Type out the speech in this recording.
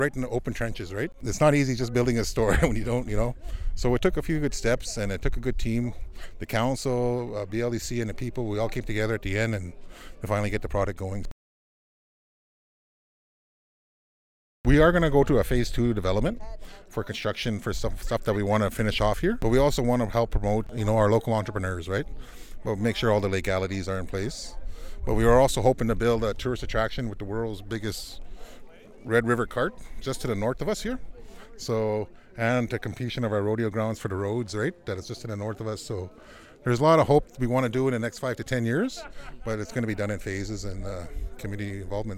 right in the open trenches, right? It's not easy just building a store when you don't, So it took a few good steps, and it took a good team. The council, BLEC, and the people, we all came together at the end and to finally get the product going. We are going to go to a phase 2 development for construction for stuff that we want to finish off here. But we also want to help promote, our local entrepreneurs, right? But make sure all the legalities are in place. But we are also hoping to build a tourist attraction with the world's biggest Red River cart just to the north of us here. So, and the completion of our rodeo grounds for the roads, right? That is just to the north of us. So there's a lot of hope we want to do in the next 5 to 10 years, but it's going to be done in phases and community involvement.